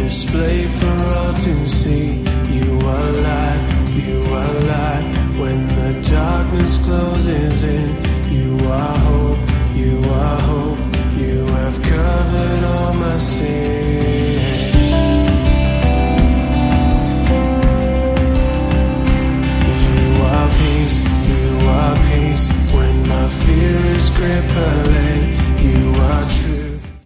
display for all to see. You are light, you are light. When the darkness closes in, you are hope, you are hope. You have covered all my sins.